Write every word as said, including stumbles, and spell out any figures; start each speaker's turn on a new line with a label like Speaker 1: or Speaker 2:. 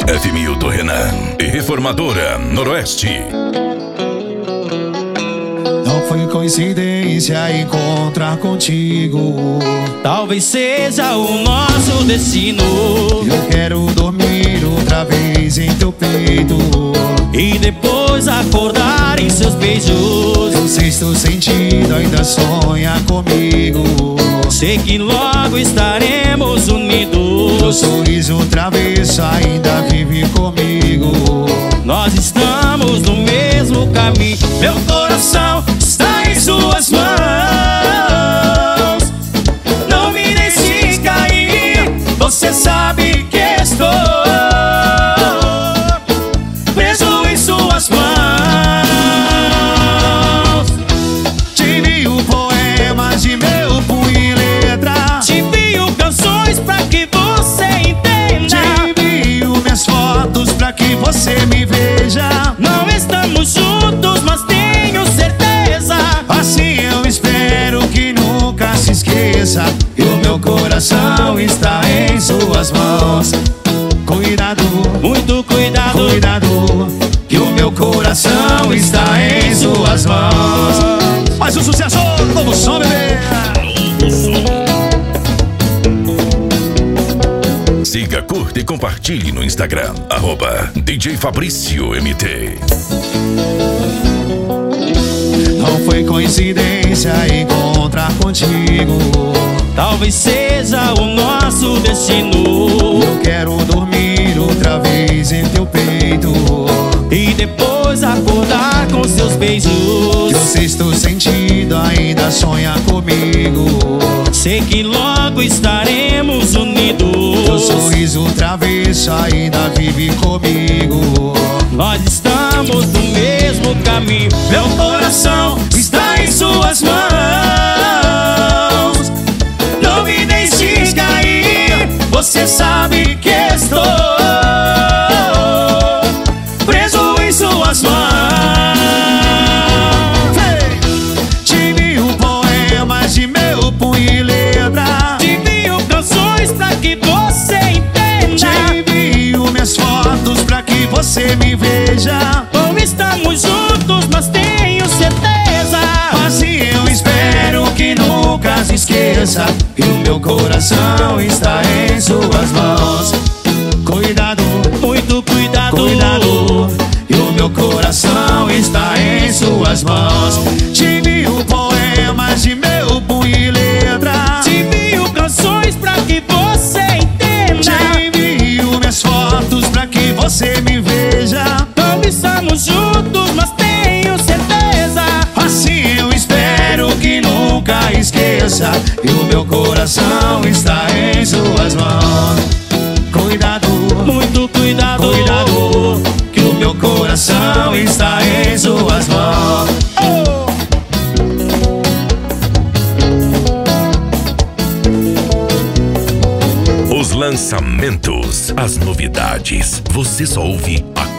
Speaker 1: F Milton Renan e Reformadora Noroeste.
Speaker 2: Não foi coincidência encontrar contigo.
Speaker 3: Talvez seja o nosso destino.
Speaker 2: Eu quero dormir outra vez em teu peito
Speaker 3: e depois acordar em seus beijos.
Speaker 2: Teu sexto sentido ainda sonha comigo.
Speaker 3: Sei que logo estaremos unidos.
Speaker 2: Teu sorriso travesso ainda vive comigo.
Speaker 3: Nós estamos no mesmo caminho. Meu coração está em suas mãos. Não me deixe cair. Você sabe que estou preso em suas mãos.
Speaker 2: Te envio poemas de meu punho e letra.
Speaker 3: Te envio canções pra que você entenda.
Speaker 2: Te envio minhas fotos pra que você me veja.
Speaker 3: Não estamos juntos, mas tenho certeza.
Speaker 2: Assim eu espero que nunca se esqueça. E o meu coração está em suas mãos. Cuidado,
Speaker 3: muito cuidado,
Speaker 2: cuidado, que o meu coração está em suas mãos. Mais um sucesso, novo som, bebê.
Speaker 1: Siga, curta e compartilhe no Instagram, arroba D J Fabrício M T.
Speaker 2: Não foi coincidência encontrar contigo.
Speaker 3: Talvez seja o nosso destino.
Speaker 2: Eu quero dormir outra vez em teu peito
Speaker 3: e depois acordar com seus beijos.
Speaker 2: Teu sexto sentido ainda sonha comigo.
Speaker 3: Sei que logo estaremos unidos.
Speaker 2: Teu sorriso travesso ainda vive comigo.
Speaker 3: Nós estamos no mesmo caminho. Meu coração está em suas mãos. Não me deixes cair. Você sabe que estou preso em suas mãos.
Speaker 2: Hey! Te envio poemas de meu punho e letra.
Speaker 3: Te envio canções pra que você entenda.
Speaker 2: Te envio minhas fotos pra que você me veja.
Speaker 3: Não estamos juntos, mas tenho certeza.
Speaker 2: Assim eu espero que nunca se esqueça. E o meu coração está em suas mãos. Cuidado,
Speaker 3: muito cuidado,
Speaker 2: cuidado, e o meu coração está em suas mãos. Te envio poemas de meu punho e letra.
Speaker 3: Te envio canções pra que você entenda.
Speaker 2: Te envio minhas fotos pra que você me veja.
Speaker 3: Não estamos juntos, mas tenho certeza.
Speaker 2: Assim eu espero que nunca esqueça. E o meu coração está em suas mãos. Cuidado,
Speaker 3: muito cuidado,
Speaker 2: cuidado, que o meu coração está em suas mãos.
Speaker 1: Os lançamentos, as novidades, você só ouve aqui.